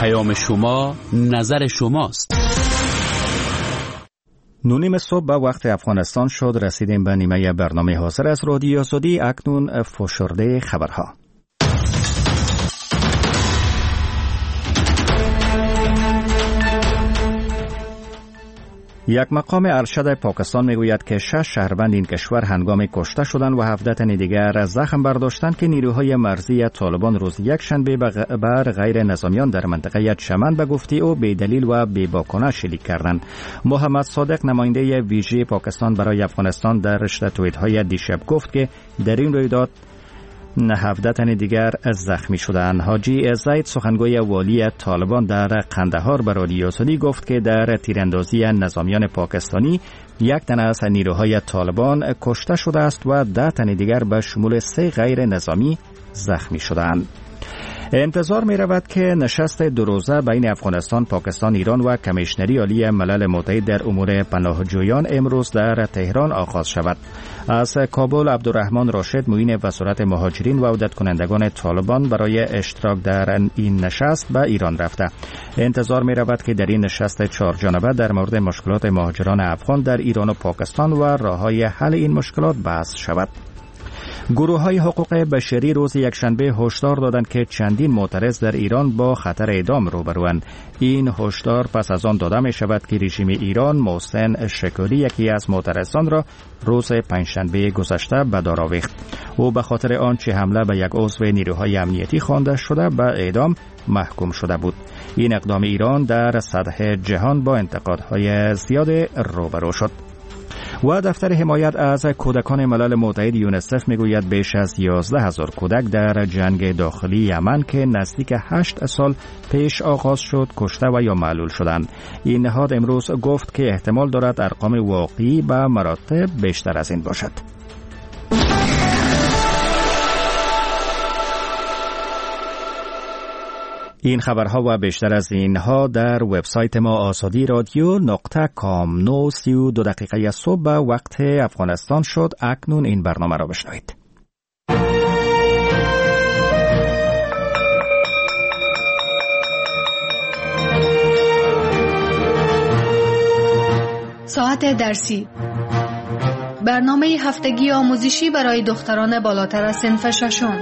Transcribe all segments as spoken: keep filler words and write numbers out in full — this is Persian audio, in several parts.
پیام شما نظر شماست. نونیم صبح به وقت افغانستان شد. رسیدیم به نیمه برنامه حاضر از رادیو آزادی. اکنون فشرده خبرها. یک مقام ارشد پاکستان میگوید که شش شهروند این کشور هنگام کشته شدند و هفده تن دیگر زخم برداشتند که نیروهای مرزی طالبان روز یک شنبه بر غیر نظامیان در منطقه چمن به گفته او بی‌دلیل و بی‌باکانه شلیک کردند. محمد صادق نماینده ویژه پاکستان برای افغانستان در رشته توییت‌های دیشب گفت که در این رویداد هفده تن دیگر زخمی شدند. حاجی زید سخنگوی والی طالبان در قندهار به رادیو آزادی گفت که در تیراندازی نظامیان پاکستانی یک تن از نیروهای طالبان کشته شده است و ده تن دیگر به شمول سه غیر نظامی زخمی شدند. انتظار می رود که نشست دو روزه بین افغانستان، پاکستان، ایران و کمیشنری عالی ملل متحد در امور پناهجویان امروز در تهران آغاز شود. از کابل عبدالرحمن راشد معین وزارت مهاجرین و عودت کنندگان طالبان برای اشتراک در این نشست به ایران رفته. انتظار می رود که در این نشست چهار جانبه در مورد مشکلات مهاجران افغان در ایران و پاکستان و راه‌های حل این مشکلات بحث شود. گروه‌های حقوق بشری روز یکشنبه هشدار دادند که چندین معترض در ایران با خطر اعدام روبروند. این هشدار پس از آن داده می شود که رژیم ایران محسن شکوری یکی از معترضان را روز پنجشنبه گذشته به دار آویخت. او به خاطر آنچه حمله به یک عضو نیروهای امنیتی خوانده شده به اعدام محکوم شده بود. این اقدام ایران در سطح جهان با انتقادهای زیاد روبرو شد. و دفتر حمایت از کودکان ملل متحد یونیسف میگوید بیش از یازده هزار کودک در جنگ داخلی یمن که نزدیک هشت سال پیش آغاز شد کشته و یا معلول شدند. این نهاد امروز گفت که احتمال دارد ارقام واقعی به مراتب بیشتر از این باشد. این خبرها و بیشتر از اینها در وبسایت ما آزادی رادیو نقطه کام. نو سی و دو دقیقه صبح به وقت افغانستان شد. اکنون این برنامه را بشنوید. ساعت درسی، برنامه هفتگی آموزشی برای دختران بالاتر از صنف ششم.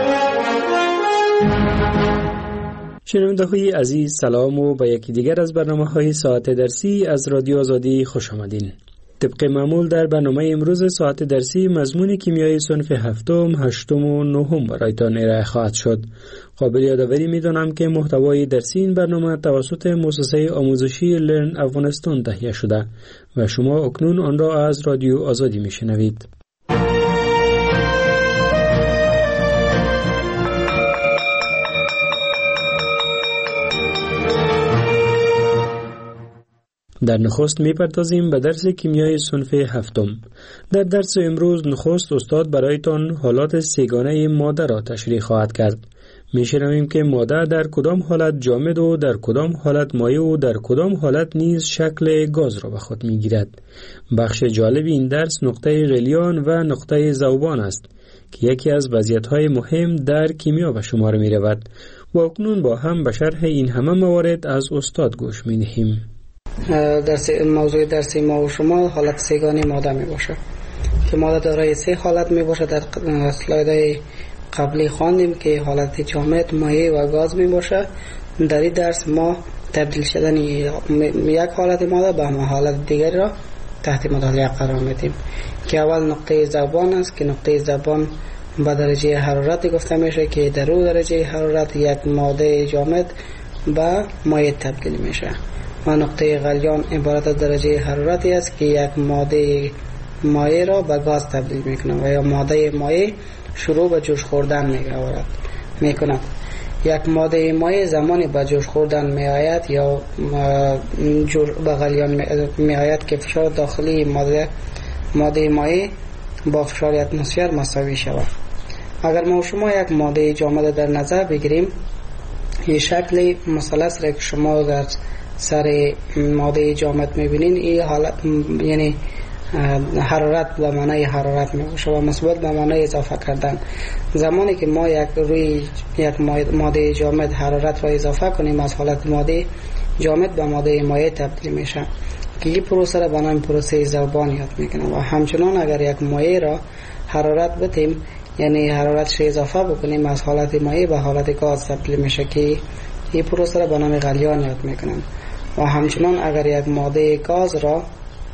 شنونده‌های عزیز سلام و به یکی دیگر از برنامه‌های ساعت درسی از رادیو آزادی خوش آمدین. طبق معمول در برنامه امروز ساعت درسی مضمون کیمیای صنف هفتم، هشتم و نهم برایتان ارائه خواهد شد. قابل یادآوری می‌دانم که محتوای درسی این برنامه توسط مؤسسه آموزشی لرن افغانستان تهیه شده و شما اکنون آن را از رادیو آزادی می‌شنوید. در نخست می‌پردازیم به درس کیمیای صنف هفتم. در درس امروز نخست استاد برایتان حالات سه‌گانه ماده را تشریح خواهد کرد. می‌شنویم که ماده در کدام حالت جامد و در کدام حالت مایع و در کدام حالت نیز شکل گاز را به خود می‌گیرد. بخش جالب این درس نقطه غلیان و نقطه ذوبان است که یکی از وضعیت‌های مهم در کیمیا به شمار می‌رود. و اکنون با هم به شرح این همه موارد از استاد گوش می‌دهیم. درس موضوع درسی ما و شما حالت سه‌گانه ماده می باشه که ماده دارای سه حالت می باشه. در اسلایدهای قبلی خواندیم که حالت جامد، مایع و گاز می باشه. در این درس ما تبدیل شدن یک حالت ماده به حالت دیگر را تحت مطالعه قرار میدیم که اول نقطه ذوبان است که نقطه ذوبان به درجه حرارت گفته میشه که در اون درجه حرارت یک ماده جامد به مایع تبدیل میشه. و نقطه غلیان عبارت از درجه حرارتی است که یک ماده مایع را به گاز تبدیل میکنه و یا ماده مایع شروع به جوش خوردن میکند. یک ماده مایع زمانی به جوش خوردن میآید یا به غلیان میآید که فشار داخلی ماده ماده مایع با فشار اتمسفر مساوی شود. اگر ما شما یک ماده جامد در نظر بگیریم، این شکل مثلث را که شما در سر ماده جامد میبینین، این حالت یعنی حرارت به معنای حرارت می باشه و مثبت به معنای اضافه کردن. زمانی که ما یک روی یک ماده جامد حرارت را اضافه کنیم از حالت ماده جامد به ماده مایع تبدیل میشه که این پروسه را به نام پروسه ذوبان یاد میکنه. و همچنان اگر یک مایع را حرارت بدیم یعنی حرارتش اضافه بکنیم از حالت مایع به حالت گاز تبدیل میشه که این پروسه را به نام غلیان یاد میکنن. و همچنان اگر یک ماده گاز را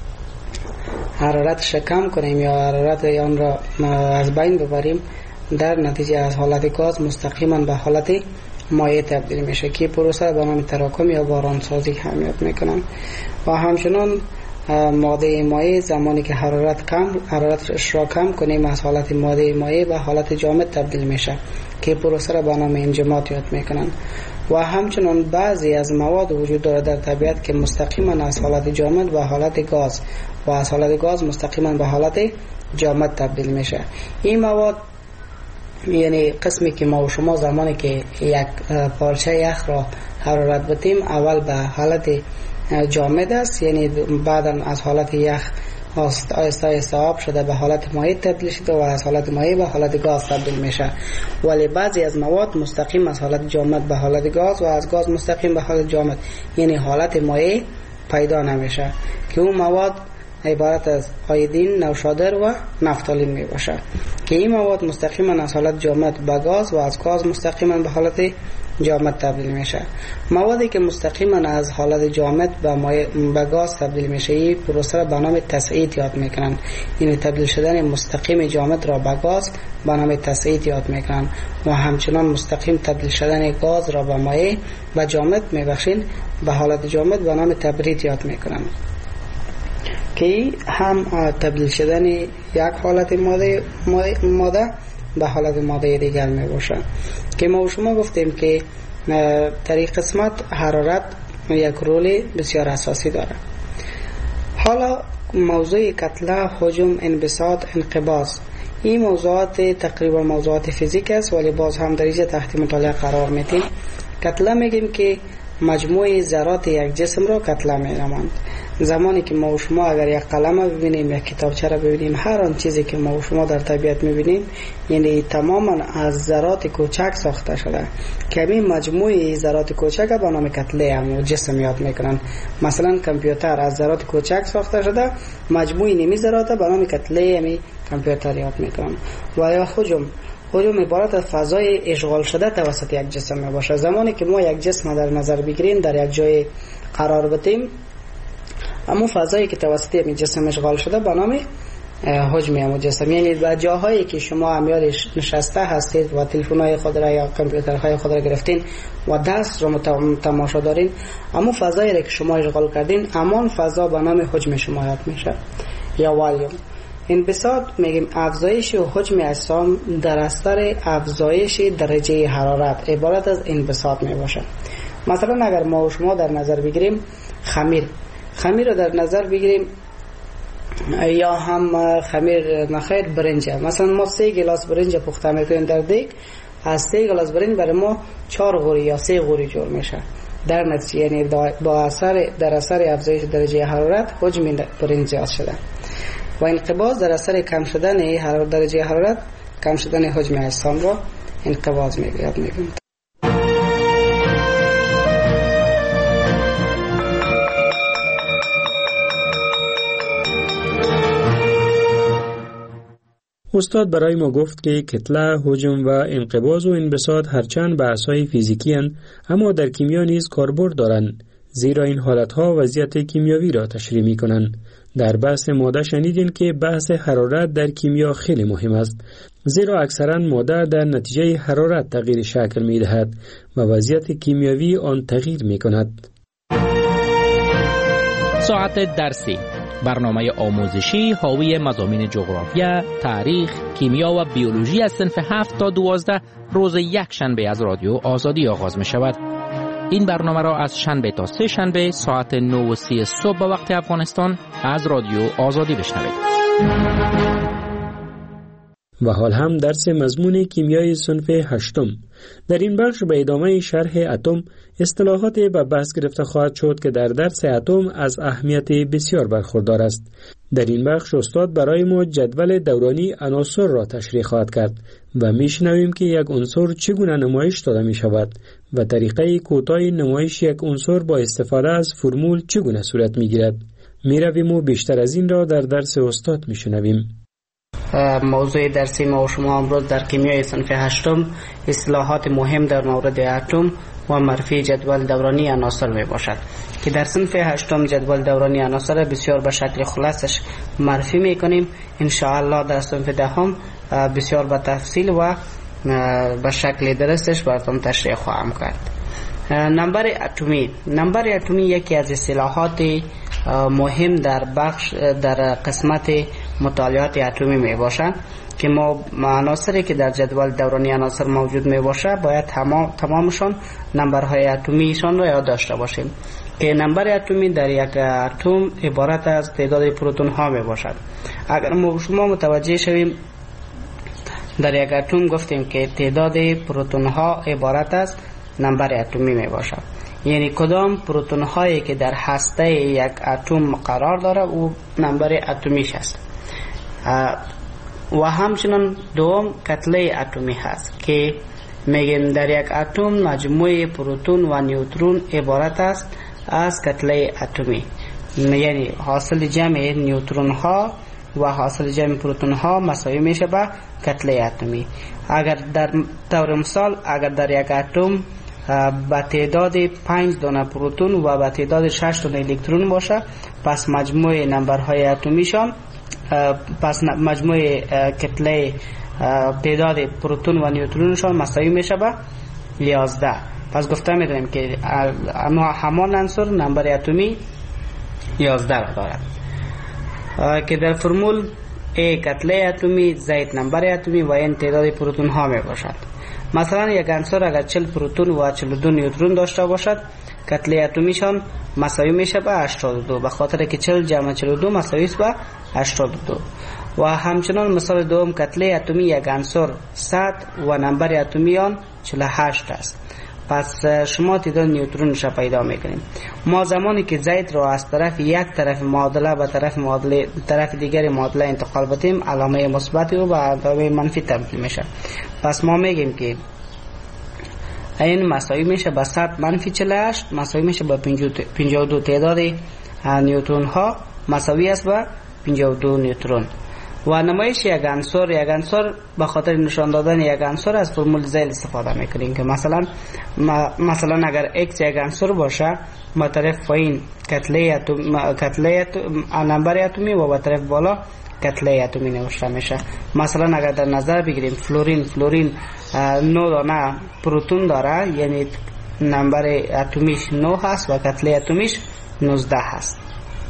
حرارتش کم کنیم یا حرارت آن را از بین ببریم در نتیجه از حالت گاز مستقیما به حالت مایع تبدیل میشه که پروسه به نام تراکم یا بارانسازی هم یاد میکنن. و همچنان ماده مایع زمانی که حرارت کم حرارتش را کم کنیم از حالت ماده مایع به حالت جامد تبدیل میشه که پروسه را به نام انجماد یاد میکنن. و همچنان بعضی از مواد وجود داره در طبیعت که مستقیما از حالت جامد به حالت گاز و از حالت گاز مستقیما به حالت جامد تبدیل میشه. این مواد یعنی قسمی که ما و شما زمانی که یک پارچه یخ را حرارت بدیم اول به حالت جامد است، یعنی بعدا از حالت یخ آهسته آهسته آب شده به حالت مایع تبدیل شده و از حالت مایع به حالت گاز تبدیل میشه. ولی بعضی از مواد مستقیم از حالت جامد به حالت گاز و از گاز مستقیم به حالت جامد یعنی حالت مایع پیدا نمیشه که اون مواد عبارت از آیودین، نوشادر و نفتالین می باشه که این مواد مستقیما از حالت جامد به گاز و از گاز مستقیما به حالت جامد تبدیل میشه. موادی که مستقیما از حالت جامد به به گاز تبدیل میشه این پروسه را به نام تصعید یاد میکنن، یعنی تبدیل شدن مستقیم جامد را به گاز به نام تصعید یاد میکنن. و همچنان مستقیم تبدیل شدن گاز را به مایع و جامد میبخشین به حالت جامد به نام تبرید یاد میکنن که هم تبدیل شدن یک حالت ماده ماده به حالت ماده دیگر می باشه. که ما و شما گفتیم که در این قسمت حرارت یک رول بسیار اساسی داره. حالا موضوع کتله، حجم، انبساط، انقباض این موضوعات تقریبا موضوعات فیزیک است ولی باز هم در اینجا تحت مطالعه قرار میدیم. کتله میگیم که مجموع ذرات یک جسم را کتله می‌نامند. زمانی که ما و شما اگر یک قلم ببینیم یک کتابچه را ببینیم هر آن چیزی که ما و شما در طبیعت می‌بینیم یعنی تماما از ذرات کوچک ساخته شده که همین مجموعه ذرات کوچک به نام کتله هم جسم یاد میکنن. مثلا کامپیوتر از ذرات کوچک ساخته شده مجموعه نیمی ذرات به نام کتله همی کامپیوتر یاد میکنن. و یا حجم حجم عبارت از فضای اشغال شده توسط یک جسم می باشه. زمانی که ما یک جسم در نظر بگیریم در یک جای قرار بدیم اما فضایی که توسط این جسم اشغال شده به نام حجم همون جسم، یعنی در جاهایی که شما امیال نشسته هستید و تلفن‌های خود را یا کامپیوترهای خود را گرفتین و دست را تماشا دارین اما فضایی را که شما اشغال کردین امان فضا به نام حجم شما یاد میشه یا والیوم. انبساط میگیم افزایش و حجم اجسام در اثر افزایش درجه حرارت عبارت از انبساط می باشه. مثلا اگر ما و شما در نظر بگیریم خمیر خمیر رو در نظر بگیریم یا هم خمیر نخیر برنج، مثلا ما سه گلاس برنج پخته میکنیم در دیگ از سه گلاس برنج برای ما چهار غوری یا سه غوری جور میشه در نتیجه، یعنی با اثر در اثر افزایش درجه حرارت حجم برنج زیاد شده. و انقباض در اثر کم شدن حرارت درجه حرارت کم شدن حجم اجسام را انقباض میگوید میگیم. استاد برای ما گفت که کتله، حجم و انقباض و انبساط هرچند بحث‌های فیزیکی هستند اما در کیمیا نیز کاربرد دارند، زیرا این حالتها وضعیت کیمیاوی را تشریح می‌کنند. در بحث ماده شنیدین که بحث حرارت در کیمیا خیلی مهم است، زیرا اکثرا ماده در نتیجه حرارت تغییر شکل می‌دهد و وضعیت کیمیاوی آن تغییر می‌کند. ساعت درسی، برنامه آموزشی حاوی مضامین جغرافیا، تاریخ، کیمیا و بیولوژی از صنف هفت تا دوازده روز یک شنبه از رادیو آزادی آغاز می شود. این برنامه را از شنبه تا سه شنبه ساعت نه و سی صبح به وقت افغانستان از رادیو آزادی بشنوید. و حال هم درس مضمون کیمیای صنف هشتم. در این بخش به ادامه شرح اتم اصطلاحات به بحث گرفته خواهد شد که در درس اتم از اهمیت بسیار برخوردار است. در این بخش استاد برای ما جدول دورانی عناصر را تشریح خواهد کرد و میشنویم که یک عنصر چگونه نمایش داده می شود و طریقه کوتاه نمایش یک عنصر با استفاده از فرمول چگونه صورت می گیرد. می رویم و بیشتر از این را در درس استاد می شنویم. موضوع درسی ما و شما امروز در کیمیای صنف هشتم اصطلاحات مهم در مورد اتم و معرفی جدول دورانی عناصر می باشد که در صنف هشتم جدول دورانی عناصر بسیار به شکل خلاصش معرفی می کنیم. ان شاء الله در صنف دهم بسیار به تفصیل و به شکل درستش براتون تشریح خواهم کرد. نمبر اتمی نمبر اتمی یکی از اصطلاحات مهم در بخش در قسمت مطالعات اتمی می باشد که ما عناصری که در جدول دورانی عناصر موجود می باشه باید تمام تمامشان نمبرهای اتمیشان را یاد داشته باشیم که نمبر اتمی در یک اتم عبارت از تعداد پروتون ها می باشد. اگر ما شما متوجه شویم در یک اتم گفتیم که تعداد پروتون ها عبارت از نمبر اتمی می باشد، یعنی کدام پروتون هایی که در هسته یک اتم قرار داره او نمبر اتمیش است. و همچنین دوم کتله اتمی هست که میگیم در یک اتم مجموعه پروتون و نیوترون عبارت است از کتله اتمی، یعنی حاصل جمع نیوترون ها و حاصل جمع پروتون ها مساوی میشه به کتله اتمی. اگر در طور مثال اگر در یک اتم با تعداد پنج دانه پروتون و با تعداد شش دانه الکترون باشه، پس مجموع نمبرهای اتمیشان پس مجموع کتله تعداد پروتون و نیوترونشان مساوی میشه به یازده. پس گفته میدونیم که همان عنصر نمبر اتمی یازده را دارد که در فرمول A کتله اتمی، زائد نمبر اتمی و این تعداد پروتون ها می باشد. مثلا یک عنصر اگر چهل پروتون و چهل و دو نیوترون داشته باشد، کتله اتمیشان مساوی میشه به هشتاد و دو، به خاطر که چهل جمع چهل و دو مساوی است به هشتاد و دو. و همچنان مثال دوم کتله اتمی یک عنصر صد و نمبر اتمی آن چهل و هشت است. پس شما تعداد نیوترونش را پیدا میکنیم. ما زمانی که زید را از طرف یک طرف معادله به طرف معادله طرف دیگر معادله انتقال بدیم، علامه مثبت و به علامه منفی تبدیل میشه. پس ما میگیم که این مساوی میشه به صد منفی چهل و هشت مساوی میشه به پنجاه و دو. تعداد نیوترون ها مساوی است به پنجاه و دو نیوترون. و نمایش یک عنصر یک عنصر به خاطر نشان دادن یک عنصر از فرمول زیل استفاده میکنیم که مثلا مثلا اگر x یک عنصر باشه، با طرف پایین کتله اتم کتله نمبر اتمی و با طرف بالا کتله اتمی نوشته میشه. مثلا اگر در نظر بگیریم فلورین فلورین نه دانه پروتون داره، یعنی نمبر اتمیش نه هست و کتله اتمیش نوزده هست.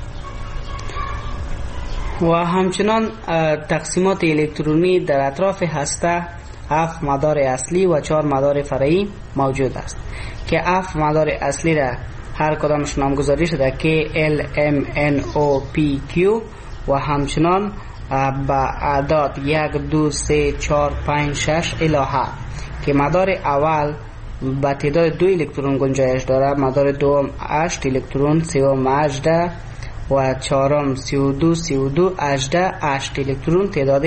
و همچنان تقسیمات الکترونی در اطراف هسته هفت مدار اصلی و چهار مدار فرعی موجود است که هفت مدار اصلی را هر کدامش نامگذاری شده که L, M, N, O, P, Q و همچنان با اعداد یک دو سه چهار پنج شش الی هفت که مدار اول با تعداد دو الکترون گنجایش داره، مدار دوم هشت الکترون، سوم هجده و چهارم سی و دو سی و دو هجده هشت الکترون تعداد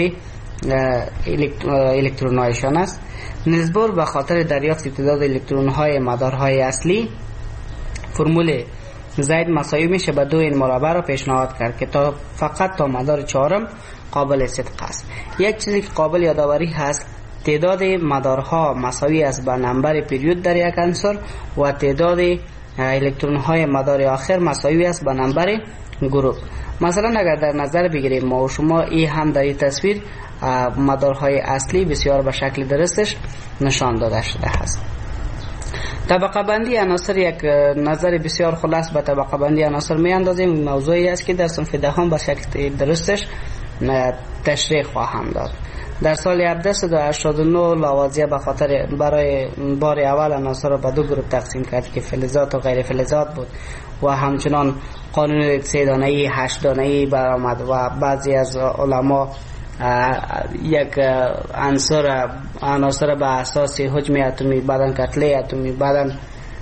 الکترون هایشان است. نسبت به خاطر دریافت تعداد الکترون های مدارهای اصلی، فرمول زید مساوی میشه به دو این مربع را پیشنهاد کرد که تا فقط تا مدار چهارم قابل صدق است. یک چیزی که قابل یادآوری هست، تعداد مدارها مساوی است به نمبر پریود در یک عنصر و تعداد الکترون های مدار آخر مساوی است به نمبر گروپ. مثلا اگر در نظر بگیریم ما و شما ای هم در این تصویر مدارهای اصلی بسیار به شکل درستش نشان داده شده است. طبقه بندی عناصر یک نظر بسیار خلاص به طبقه بندی عناصر می اندازیم. موضوعی است که در صنف دهم به شکل درستش تشریح خواهم داد. در سال هفتصد و هشتاد و نه لاوازیه به خاطر برای بار اول عناصر را به دو گروه تقسیم کرد که فلزات و غیر فلزات بود و همچنان قانون سه دانه‌ای هشت دانه‌ای برآمد و بعضی از علما یک عنصر عناصر به اساس حجم اتمی بعدن کتله اتمی بعدن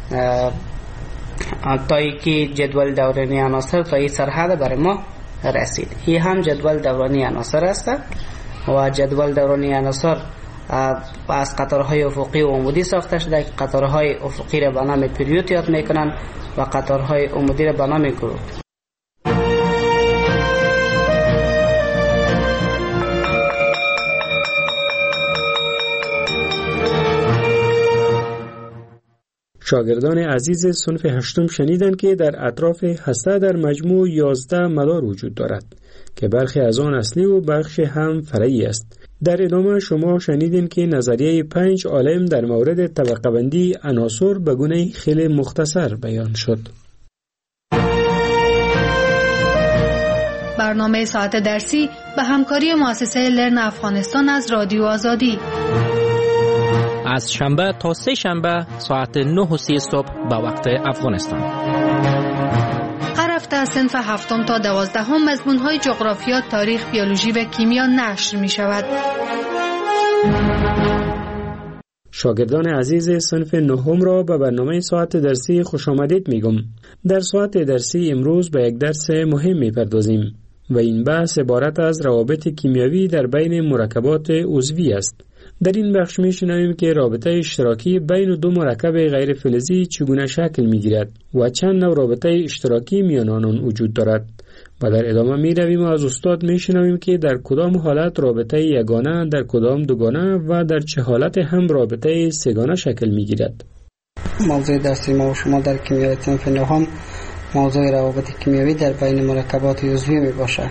تایی که جدول دورانی عناصر تا این سرحد برای ما رسید. این هم جدول دورانی عناصر است و جدول دورانی عناصر از قطارهای افقی و عمودی ساخته شده که قطارهای افقی را به نام پریود یاد میکنن و قطارهای عمودی را به نام گروپ. شاگردان عزیز صنف هشتم شنیدند که در اطراف هسته در مجموع یازده مدار وجود دارد که برخی از آن اصلی و بخش هم فرعی است. در ادامه شما شنیدین که نظریه پنج عالم در مورد طبقه بندی عناصر به گونه خیلی مختصر بیان شد. برنامه ساعت درسی به همکاری مؤسسه لرن افغانستان از رادیو آزادی از شنبه تا سه شنبه ساعت نه و سی صبح به وقت افغانستان. هر هفته از صنف هفتم تا دوازدهم مضمون‌های جغرافیا، تاریخ، بیولوژی و کیمیا نشر می شود. شاگردان عزیز صنف نهم را به برنامه ساعت درسی خوش آمدید می گم. در ساعت درسی امروز به یک درس مهم می پردازیم و این بحث عبارت از روابط کیمیایی در بین مرکبات عضوی است. در این بخش می شنویم که رابطه اشتراکی بین دو مرکب غیر فلزی چگونه شکل می گیرد و چند نوع رابطه اشتراکی میان آنان وجود دارد و در ادامه می رویم و از استاد می شنویم که در کدام حالت رابطه یگانه، در کدام دوگانه و در چه حالت هم رابطه سه‌گانه شکل می گیرد. موضوع درسی ما و شما در کیمیای صنف نهم موضوع روابط کیمیایی در بین مرکبات عضوی می باشد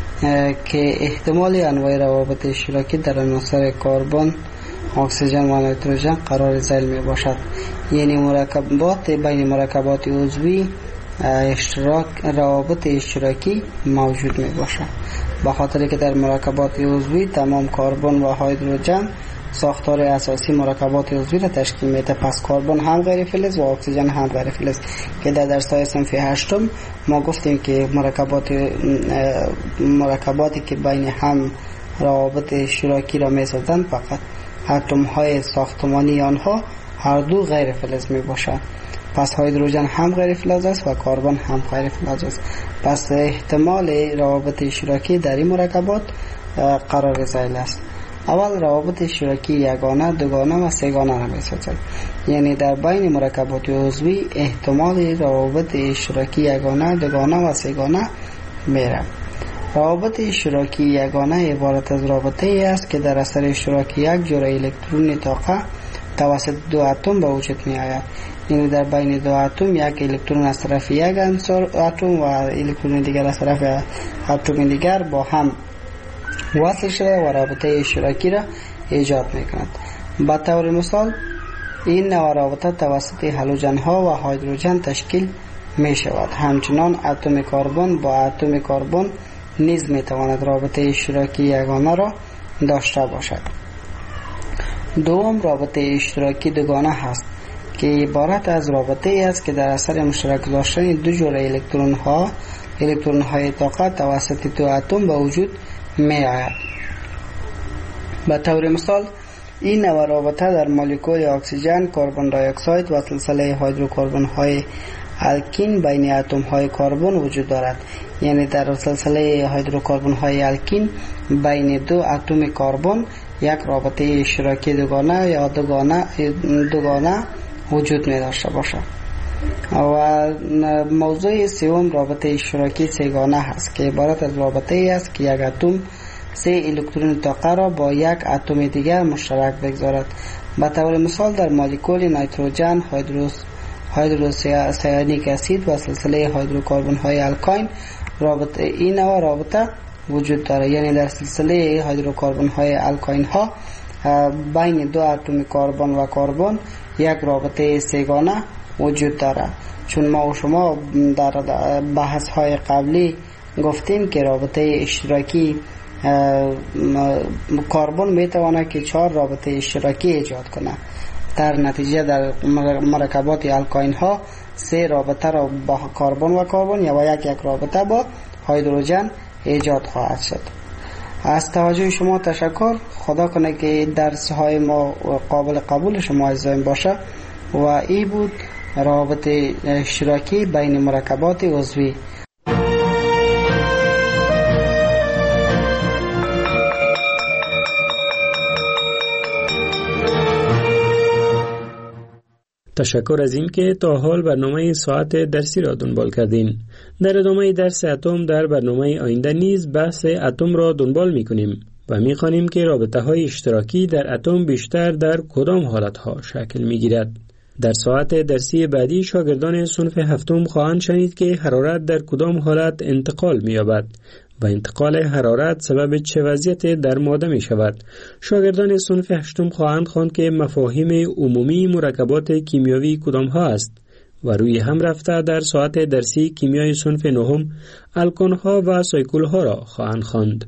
که احتمال انواع روابط اشتراکی در عناصر کربن، اکسیژن و نیتروژن قرار ذیل می باشد. یعنی مرکبات بین مرکبات عضوی اشتراک روابط اشتراکی موجود می باشد، به خاطر که در مرکبات عضوی تمام کربن و هیدروژن ساختار اساسی مرکبات عضوی را تشکیل میده. پس کربن هم غیر فلز و اکسیژن هم غیر فلز که در درس‌های صنف هشتم ما گفتیم که مرکبات مرکباتی که بین هم روابط اشتراکی را میسازند فقط اتم های ساختمانی آنها هر دو غیر فلز می باشند. پس هیدروژن هم غیر فلز است و کربن هم غیر فلز است. پس احتمال روابط اشتراکی در این مرکبات قرار ذیل است. اول روابط اشتراکی یگانه، دوگانه و سه‌گانه را می‌سازد. یعنی در بین مرکبات عضوی احتمال روابط اشتراکی یگانه، دوگانه و سه‌گانه میره. روابط اشتراکی یگانه عبارت از رابطه ای است که در اثر اشتراک یک جرعه الکترون طاقه توسط دو اتم به وجود می آید. یعنی در بین دو اتم یک الکترون از طرف یک عنصر اتم و الکترون دیگر از طرف اتم دیگر با هم وصل شده و رابطه اشتراکی را ایجاد می کند. به طور مثال این نوع رابطه توسط هالوژن ها و هیدروژن تشکیل می شود. همچنان اتم کربن با اتم کربن نیز می تواند رابطه اشتراکی یگانه را داشته باشد. دوم رابطه اشتراکی دوگانه هست که عبارت از رابطه ای است که در اثر مشترک داشتن دو جور الکترون ها الکترون های طاقه توسط دو اتم به وجود می آید. به طور مثال این نوع رابطه در مولکول اکسیژن، کربن دی اکساید و سلسله هیدروکربن های الکین بین اتم های کربن وجود دارد. یعنی در سلسله هیدروکربن های الکین بین دو اتم کربن یک رابطه اشتراکی دوگانه یا دوگانه دوگانه وجود می داشته باشد. و موضوع سوم رابطه اشتراکی سه‌گانه هست که عبارت از رابطه ای است که یک اتم سه الکترون طاقه را با یک اتم دیگر مشترک بگذارد. به طور مثال در مولکول نیتروژن، هیدروس هیدروسیانیک اسید و سلسله هیدروکربن های الکاین رابطه این نوع رابطه وجود دارد. یعنی در سلسله هیدروکربن های الکاین ها بین دو اتم کربن و کربن یک رابطه سه‌گانه وجود دارد. چون ما و شما در بحث های قبلی گفتیم که رابطه اشتراکی کربن میتواند که چهار رابطه اشتراکی ایجاد کنه. در نتیجه در مرکبات الکاین ها سه رابطه را با کربن و کربن یا یک یک رابطه با هیدروژن ایجاد خواهد شد. از توجه شما تشکر. خدا کنه که درس های ما قابل قبول شما عزیزان باشه و این بود رابطه اشتراکی بین مرکبات عضوی. تشکر از این که تا حال برنامه ساعت درسی را دنبال کردین. در ادامه درس اتم در برنامه آینده نیز بحث اتم را دنبال می کنیم و می خوانیم که رابطه های اشتراکی در اتم بیشتر در کدام حالت ها شکل می گیرد. در ساعت درسی بعدی شاگردان صنف هفتم خواهند شنید که حرارت در کدام حالت انتقال می یابد و انتقال حرارت سبب چه وضعیت در ماده می شود. شاگردان صنف هشتم خواهند خواند که مفاهیم عمومی مرکبات کیمیاوی کدام ها است و روی هم رفته در ساعت درسی کیمیای صنف نهم الکن ها و سایکل ها را خواهند خواند.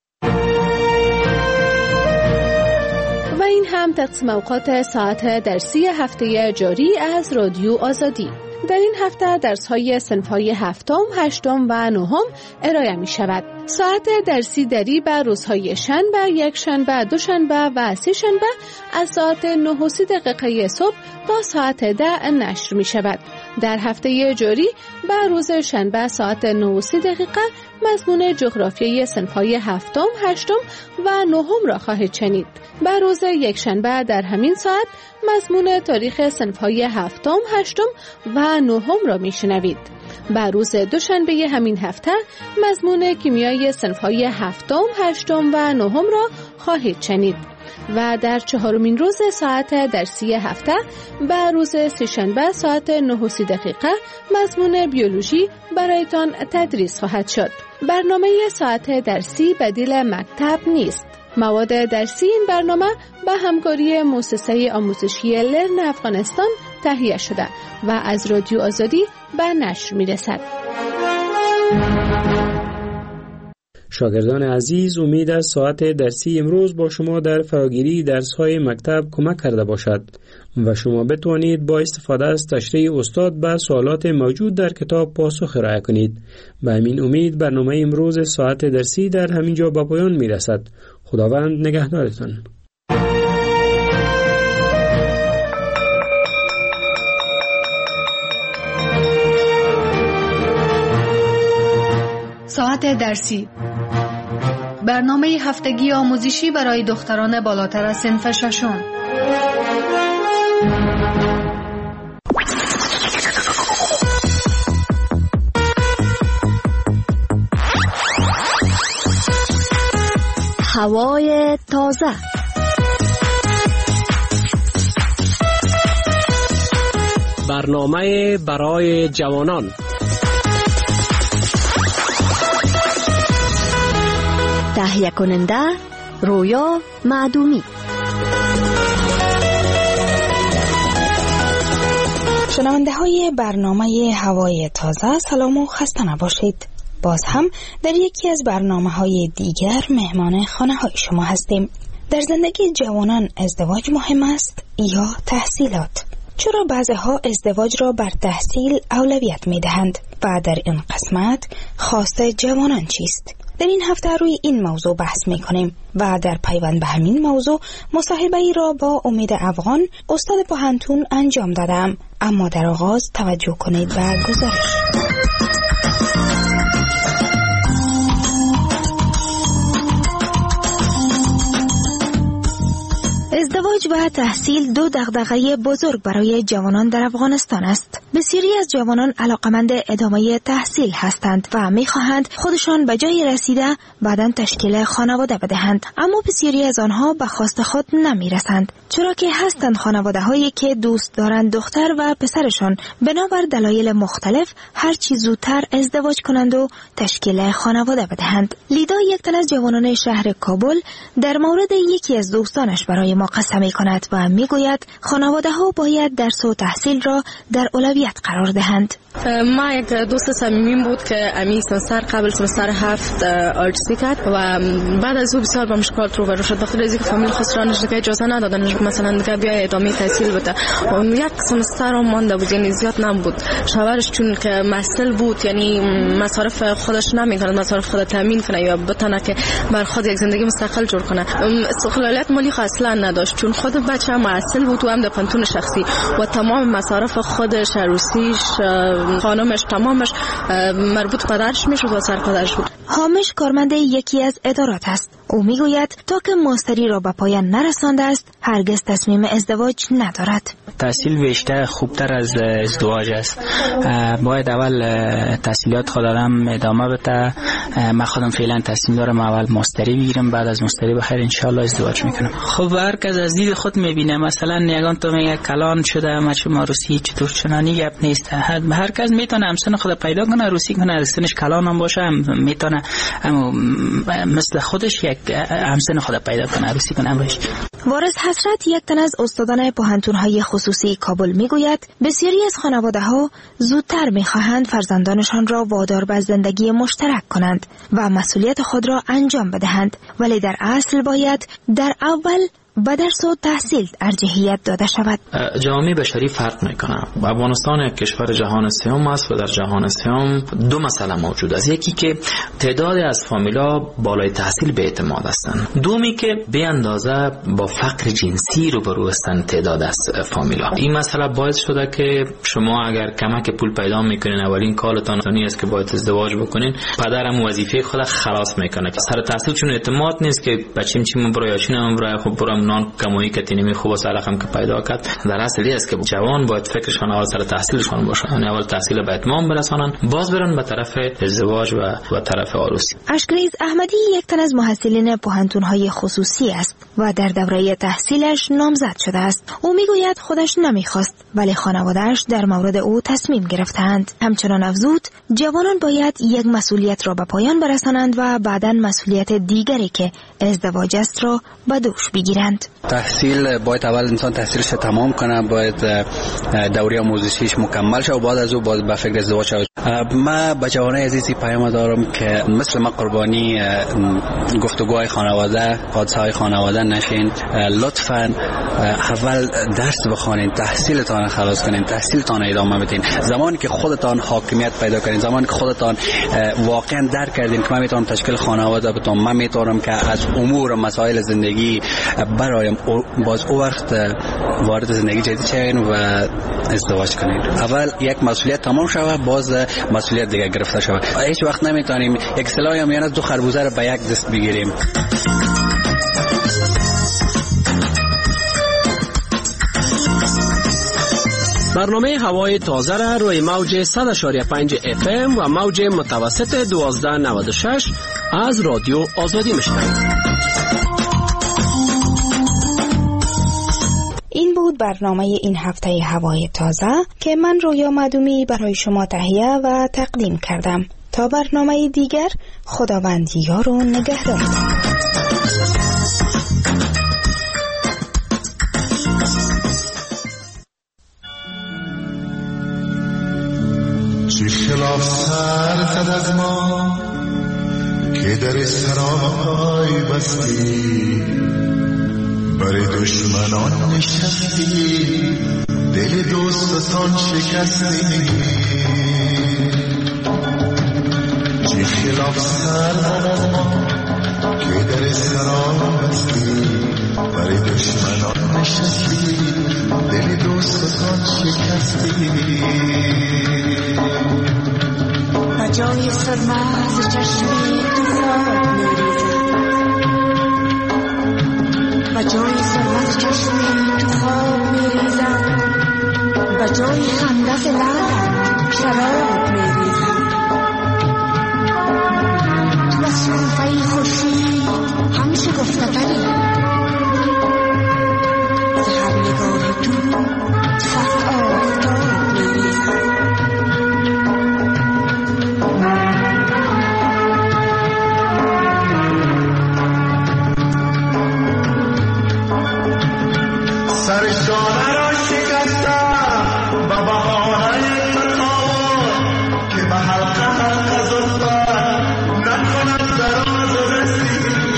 و این هم تقسیم اوقات ساعت درسی هفته جاری از رادیو آزادی. در این هفته درس‌های صنف‌های هفتم، هشتم و نهم ارائه می‌شود. ساعت درسی دری بر روزهای شنبه، یک شنبه، دو شنبه و سه شنبه از ساعت نه و سی دقیقه صبح تا ساعت ده نشر می‌شود. در هفته جاری بر روز شنبه ساعت نه و سی دقیقه مضمون جغرافیای صنف‌های هفتم، هشتم و نهم را خواهید شنید. بر روز یک شنبه در همین ساعت مضمون تاریخ صنف‌های هفتم، هشتم و نهم را میشنوید. بر روز دوشنبه همین هفته مضمون کیمیای صنف‌های هفتم، هشتم و نهم را خواهید شنید. و در چهارمین روز ساعت درسی هفته بر روز سه‌شنبه ساعت نه و سی دقیقه مضمون بیولوژی برایتان تدریس خواهد شد. برنامه ساعت درسی بدیل مکتب نیست. مواد درسی این برنامه به همکاری مؤسسه آموزشی لرن افغانستان تهیه شده و از رادیو آزادی به نشر می‌رسد. شاگردان عزیز، امید از ساعت درسی امروز با شما در فراگیری درس‌های مکتب کمک کرده باشد و شما بتوانید با استفاده از تشریح استاد به سوالات موجود در کتاب پاسخ ارائه کنید. به همین امید برنامه امروز ساعت درسی در همین جا به پایان می‌رسد. خداوند نگهدارتان. ساعت درسی، برنامه هفتگی آموزشی برای دختران بالاتر از صنف ششم. هوای تازه، برنامه برای جوانان، تهیه کننده رویا معدومی. شنونده های برنامه هوای تازه، سلام و خسته نباشید. باز هم در یکی از برنامه های دیگر مهمان خانه های شما هستیم. در زندگی جوانان ازدواج مهم است یا تحصیلات؟ چرا بعضی‌ها ازدواج را بر تحصیل اولویت می دهند و در این قسمت خواسته جوانان چیست؟ در این هفته روی این موضوع بحث می کنیم و در پیوند به همین موضوع مصاحبه ای را با امید افغان استاد پوهنتون انجام دادم. اما در آغاز توجه کنید به گزارش. ازدواج و تحصیل دو دغدغه بزرگ برای جوانان در افغانستان است. بسیاری از جوانان علاقمند ادامه تحصیل هستند و می‌خواهند خودشان به جای رسیده بعداً تشکیل خانواده بدهند، اما بسیاری از آنها به خواست خود نمی‌رسند، چرا که هستند خانواده‌هایی که دوست دارند دختر و پسرشان بنابر دلایل مختلف هر چی زودتر ازدواج کنند و تشکیل خانواده بدهند. لیدا، یک تن از جوانان شهر کابل، در مورد یکی از دوستانش برای ما قصه می کند و می گوید خانواده ها باید درس و تحصیل را در اولویت مسئولیت قرار دهند. ما یک دوست صمیمیم بود که امی سمستر قبل سمستر هفت آرتسی کرد و بعد از او بسیار با مشکلات روبرو شد، بخاطر از اینکه فامیل خسرانش دیگه اجازه ندادن مثلا دیگه بیا ادامه تحصیل بده. یک سمستر هم مانده بود، یعنی زیاد نبود. شوهرش چون که مسئول بود، یعنی مصارف خودش نمیکنه، مصارف خود تامین کنه یا بتونه که بر خود یک زندگی مستقل جور کنه. استقلالیت مالی اصلا نداشت چون خود بچه مسئول بود و هم در پانتون شخصی و تمام مصارف خودش، عروسیش، خانمش، تمامش مربوط پدرش میشد و سر پدرش بود. حامش کارمند یکی از ادارات است. او میگوید تا که ماستری را به پایان نرسانده است هرگز تصمیم ازدواج ندارد. تحصیل بیشتر خوبتر از ازدواج است. باید اول تحصیلات خود آدم ادامه بده. من خودم فعلا تصمیم دارم اول ماستری بگیرم، بعد از ماستری بخیر ان شاء الله ازدواج میکنم. خب هر کس از دید خود میبینه. مثلا یگان تو میگه کلان شده مچ ماروسی چطور چنانی گپ نیست. هر کس میتونه همسن خود پیدا کنه، روسی کنه، از سنش کلان هم باشه میتونه اما مثل خودش یک همسن خود پیدا کنه، روسی کنه امرش. وارث حسرت یک تن از استادان پوهنتون‌های خصوصی کابل میگوید بسیاری از خانواده‌ها زودتر می‌خواهند فرزندانشان را وادار به زندگی مشترک کنند و مسئولیت خود را انجام بدهند، ولی در اصل باید در اول به درس و تحصیل ارجحیت داده شود. جامعه بشری فرق میکنه. افغانستان یک کشور جهان سوم است و در جهان سوم دو مسئله موجود است. یکی که تعداد از فامیلا بالای تحصیل به اعتماد هستند. دومی که به اندازه با فقر جنسی روبرو هستند تعداد از فامیلا. این مسئله باعث شده که شما اگر کمک پول پیدا میکنین اولین کارتان این است که باید ازدواج بکنین. پدرم وظیفه خود خلاص میکنه که سر تحصیل چون اعتماد نیست که بچیم چی من برای آشینم برای خب برام نان کمایی که تینمی خوب و سالخم که پیدا کرد. در اصلی است که جوان باید فکرشان اول سر تحصیلشان باشه، یعنی اول تحصیل به اتمام برسانن، باز برن به طرف ازدواج و به طرف عروسی. اشکریز احمدی یک تن از محصلین پوهنتون‌های خصوصی است و در دوره تحصیلش نامزد شده است. او میگوید خودش نمیخواست ولی خانواده‌اش در مورد او تصمیم گرفتند. همچنان افزود جوانان باید یک مسئولیت را به پایان برسانند و بعداً مسئولیت دیگری که ازدواج است را به دوش بگیرند. تحصیل باید اول انسان تحصیلش تمام کنه، باید دوره آموزشیش مکمل شه و بعد از او باید به فکر ازدواج شه. ما به جوانای عزیزی پیام دارم که مثل ما قربانی گفتگوهای خانواده، حادثه‌های خانواده نشین. لطفاً اول درس بخوانید، تحصیلتان خلاص کنید، تحصیلتان ادامه بدین. زمانی که خودتان حاکمیت پیدا کنید، زمانی که خودتان واقعا درک کردین که من میتونم تشکیل خانواده بدم، من میتونم که از امور و مسائل زندگی برایم باز او وقت وارد زندگی جدید شوین و ازدواج کنید. اول یک مسئولیت تمام شوه، باز مسئولیت دیگه گرفته شوه. هیچ وقت نمیتونیم یک اصطلاحی هم یعنی دو خربوزه رو به یک دست بگیریم. برنامه هوای تازه را روی موج صد و پنج اف ام و موج متوسط دوازده نود و شش از رادیو آزادی میشنوید. این بود برنامه این هفته هوای تازه که من رویا معدومی برای شما تهیه و تقدیم کردم. تا برنامه دیگر خداوند یار و نگهدارتان. چه خلاف سر زد از ما که در سرای بستی، برای دشمنان نشستی، دل دوستان شکستی. چه خلاف سر زد از ما که در سرای بستی، برای دشمنان نشستی، دل دوستان شکستی. بجای سرماز چشمی تو خواب میریزم، بجای سرماز چشمی تو خواب میریزم، بجای خنده لب شراب میریزم. تو از شنفه خوشی همیشه گفته بری، زهر نگاه تو صف آفتاب میریزم. سرشانه را شکستم به بهانه به حلقه حلقه زلفت نکند دراز و رسی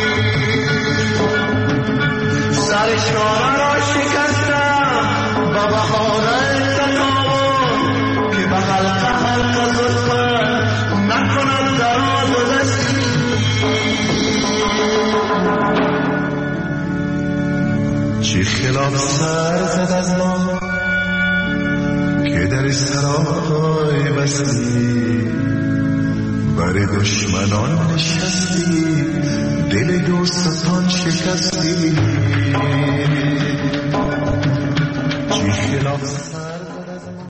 سر شانه را شکستم به بهانه تکاور که به حلقه حلقه زلفت نکند دراز و رسی چی خلاف سر زد از ما که در سرای بستی برای دشمنان نشستی دل دوستان شکستی چی خلاف